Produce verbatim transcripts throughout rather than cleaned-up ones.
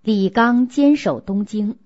李纲坚守东京。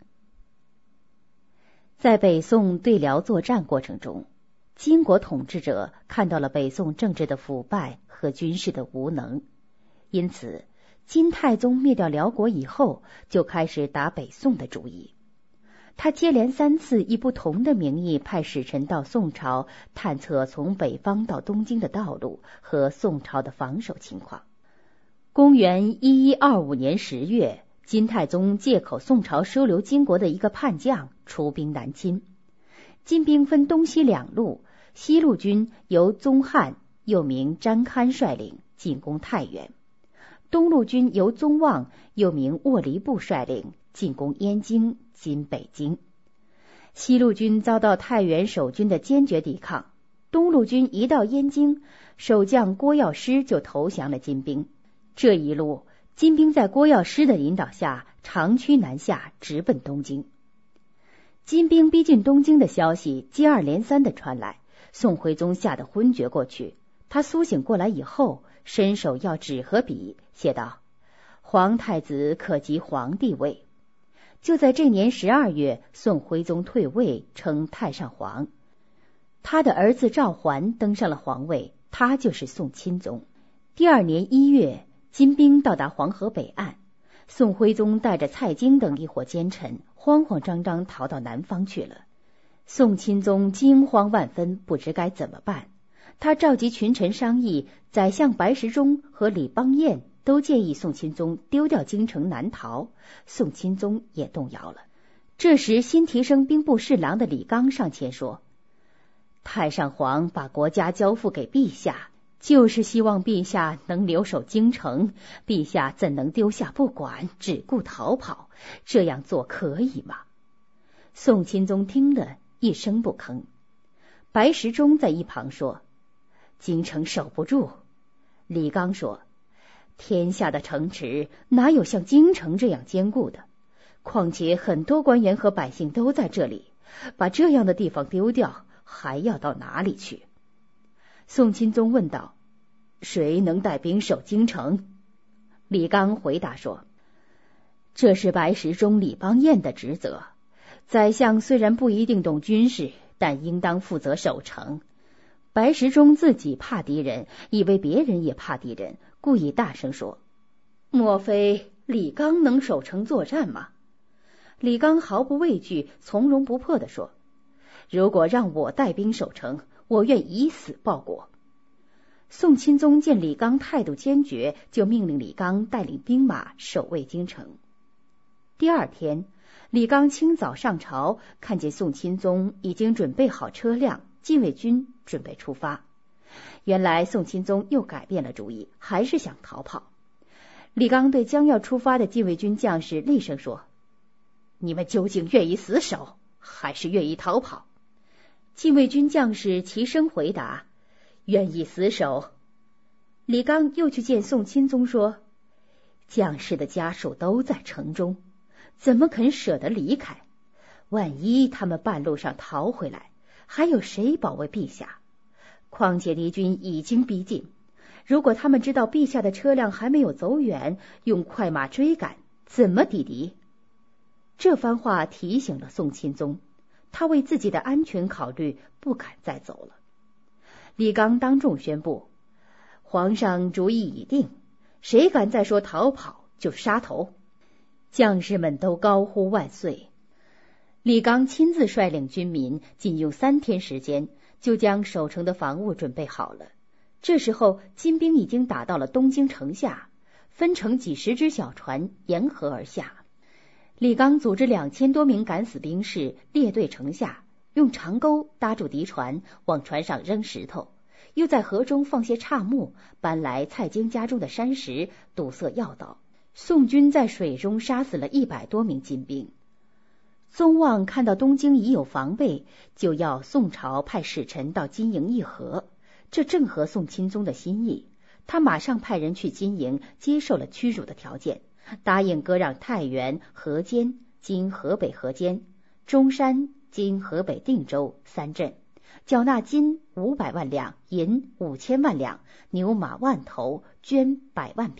在北宋对辽作战过程中，金国统治者看到了北宋政治的腐败和军事的无能，因此金太宗灭掉辽国以后，就开始打北宋的主意。他接连三次以不同的名义派使臣到宋朝，探测从北方到东京的道路和宋朝的防守情况。公元一一二五年十月，金太宗借口宋朝收留金国的一个叛将，出兵南侵。金兵分东西两路，西路军由宗翰又名詹堪率领进攻太原，东路军由宗望又名沃离部率领进攻燕京今北京。西路军遭到太原守军的坚决抵抗，东路军一到燕京，守将郭药师就投降了金兵。这一路金兵在郭药师的引导下长驱南下，直奔东京。金兵逼近东京的消息接二连三地传来，宋徽宗吓得昏厥过去。他苏醒过来以后，伸手要纸和笔，写道：皇太子可即皇帝位。就在这年十二月，宋徽宗退位，称太上皇。他的儿子赵桓登上了皇位，他就是宋钦宗。第二年一月，金兵到达黄河北岸，宋徽宗带着蔡京等一伙奸臣慌慌张张逃到南方去了。宋钦宗惊慌万分，不知该怎么办。他召集群臣商议，宰相白石中和李邦彦都建议宋钦宗丢掉京城南逃，宋钦宗也动摇了。这时新提升兵部侍郎的李纲上前说：太上皇把国家交付给陛下，就是希望陛下能留守京城，陛下怎能丢下不管，只顾逃跑？这样做可以吗？宋钦宗听了一声不吭。白石中在一旁说：京城守不住。李纲说：天下的城池哪有像京城这样坚固的？况且很多官员和百姓都在这里，把这样的地方丢掉，还要到哪里去？宋钦宗问道：谁能带兵守京城？李纲回答说：这是白石中、李邦彦的职责。宰相虽然不一定懂军事，但应当负责守城。白石中自己怕敌人，以为别人也怕敌人，故意大声说：莫非李纲能守城作战吗？李纲毫不畏惧，从容不迫地说：如果让我带兵守城，我愿以死报国。宋钦宗见李纲态度坚决，就命令李纲带领兵马守卫京城。第二天，李纲清早上朝，看见宋钦宗已经准备好车辆，禁卫军准备出发。原来宋钦宗又改变了主意，还是想逃跑。李纲对将要出发的禁卫军将士厉声说：你们究竟愿意死守，还是愿意逃跑？禁卫军将士齐声回答：愿意死守。李纲又去见宋钦宗说：将士的家属都在城中，怎么肯舍得离开？万一他们半路上逃回来，还有谁保卫陛下？况且敌军已经逼近，如果他们知道陛下的车辆还没有走远，用快马追赶，怎么抵敌？这番话提醒了宋钦宗，他为自己的安全考虑，不敢再走了。李纲当众宣布：皇上主意已定，谁敢再说逃跑，就杀头。将士们都高呼万岁。李纲亲自率领军民，仅用三天时间就将守城的防务准备好了。这时候金兵已经打到了东京城下，分成几十只小船沿河而下。李纲组织两千多名敢死兵士列队城下，用长钩搭住敌船，往船上扔石头，又在河中放些岔木，搬来蔡京家中的山石，堵塞要道。宋军在水中杀死了一百多名金兵。宗望看到东京已有防备，就要宋朝派使臣到金营议和，这正合宋钦宗的心意。他马上派人去金营，接受了屈辱的条件，答应割让太原、河间（今河北河间）、中山（今河北定州）三镇，缴纳金五百万两，银五千万两，牛马万头，绢百万匹，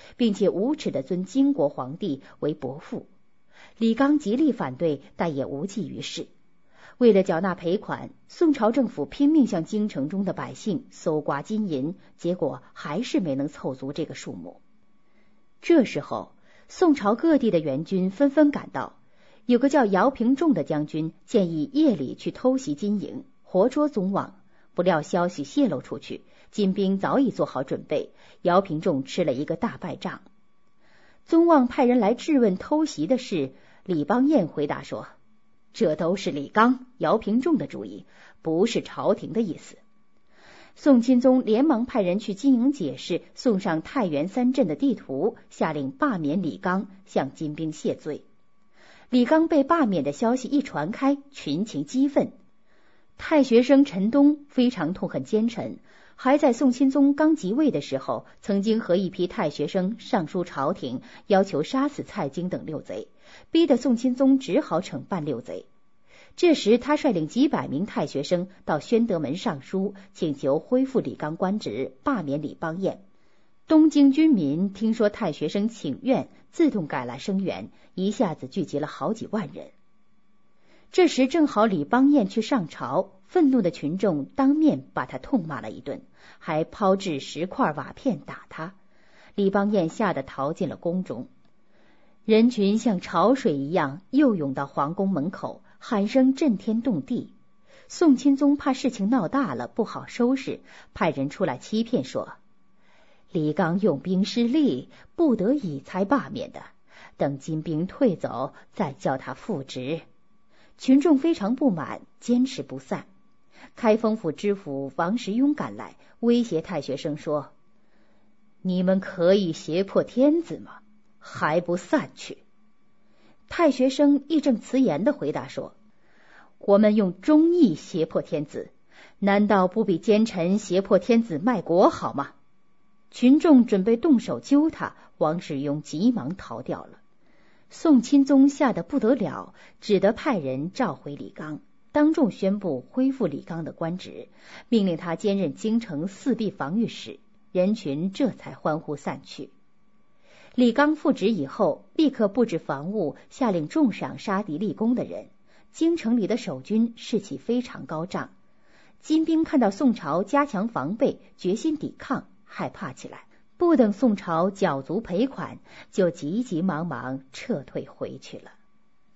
并且无耻地尊金国皇帝为伯父。李纲极力反对，但也无济于事。为了缴纳赔款，宋朝政府拼命向京城中的百姓搜刮金银，结果还是没能凑足这个数目。这时候，宋朝各地的援军纷纷赶到，有个叫姚平仲的将军建议夜里去偷袭金营，活捉宗望。不料消息泄露出去，金兵早已做好准备，姚平仲吃了一个大败仗。宗望派人来质问偷袭的事，李邦彦回答说，这都是李纲、姚平仲的主意，不是朝廷的意思。宋钦宗连忙派人去金营解释，送上太原三镇的地图，下令罢免李纲，向金兵谢罪。李纲被罢免的消息一传开，群情激愤。太学生陈东非常痛恨奸臣，还在宋钦宗刚即位的时候，曾经和一批太学生上书朝廷，要求杀死蔡京等六贼，逼得宋钦宗只好惩办六贼。这时他率领几百名太学生到宣德门上书，请求恢复李纲官职，罢免李邦彦。东京军民听说太学生请愿，自动赶来声援，一下子聚集了好几万人。这时正好李邦彦去上朝，愤怒的群众当面把他痛骂了一顿，还抛掷石块瓦片打他。李邦彦吓得逃进了宫中。人群像潮水一样又涌到皇宫门口，喊声震天动地。宋钦宗怕事情闹大了不好收拾，派人出来欺骗说，李纲用兵失利，不得已才罢免的，等金兵退走再叫他复职。群众非常不满，坚持不散。开封府知府王时雍赶来，威胁太学生说，你们可以胁迫天子吗？还不散去？太学生义正辞严地回答说，我们用忠义胁迫天子，难道不比奸臣胁迫天子卖国好吗？群众准备动手揪他，王时雍急忙逃掉了。宋钦宗吓得不得了，只得派人召回李纲，当众宣布恢复李纲的官职，命令他兼任京城四壁防御使，人群这才欢呼散去。李纲复职以后，立刻布置防务，下令重赏杀敌立功的人。京城里的守军士气非常高涨，金兵看到宋朝加强防备，决心抵抗，害怕起来，不等宋朝缴足赔款，就急急忙忙撤退回去了。